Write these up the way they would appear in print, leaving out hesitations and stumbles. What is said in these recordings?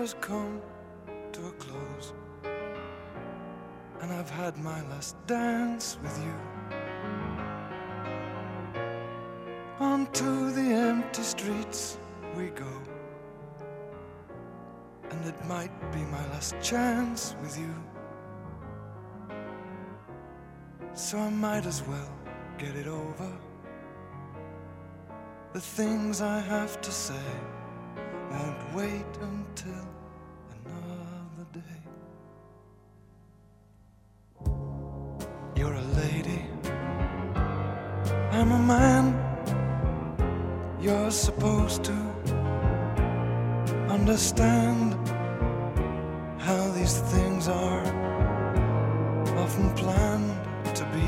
has come to a close, and I've had my last dance with you. Onto the empty streets we go, and it might be my last chance with you. So I might as well get it over. The things I have to say won't wait until another day. You're a lady, I'm a man. You're supposed to understand how these things are often planned to be.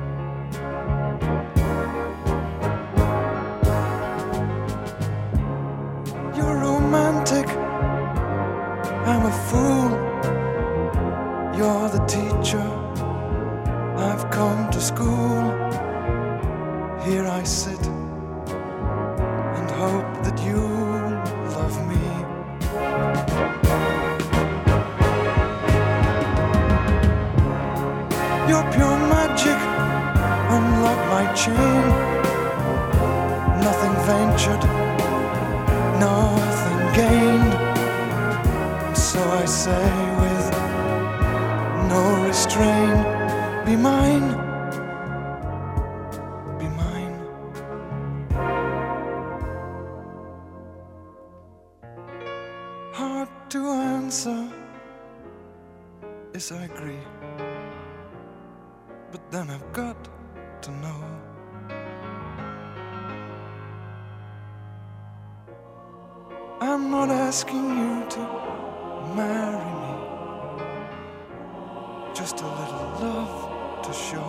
You're romantic, I'm a fool. You're the teacher, I've come to school. Here I sit and hope that you'll love me. You're pure magic, unlock my chain. Nothing ventured, nothing gained. So I say with no restraint, be mine, be mine. Hard to answer, yes I agree, but then I've got to know. I'm not asking you to marry me, just a little love to show.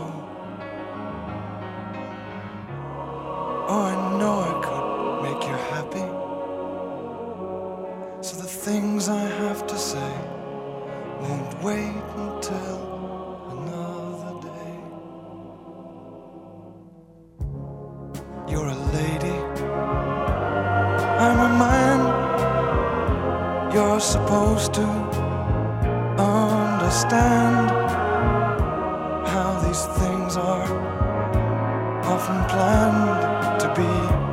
Oh, I know I could make you happy, so the things I have to say won't wait until another day. You're a lady, I'm a man. You're supposed to understand how these things are often planned to be.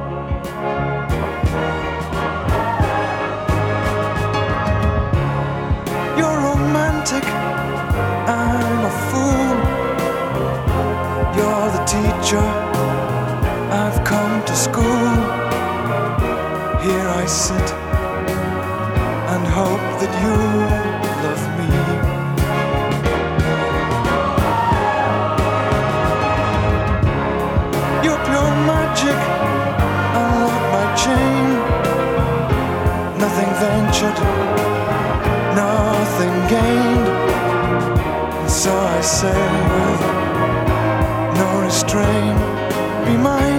You're romantic, I'm a fool. You're the teacher, I've come to school. Here I sit and hope that you love me. You're pure magic, unlock my chain. Nothing ventured, nothing gained. And so I say with no restraint, be mine.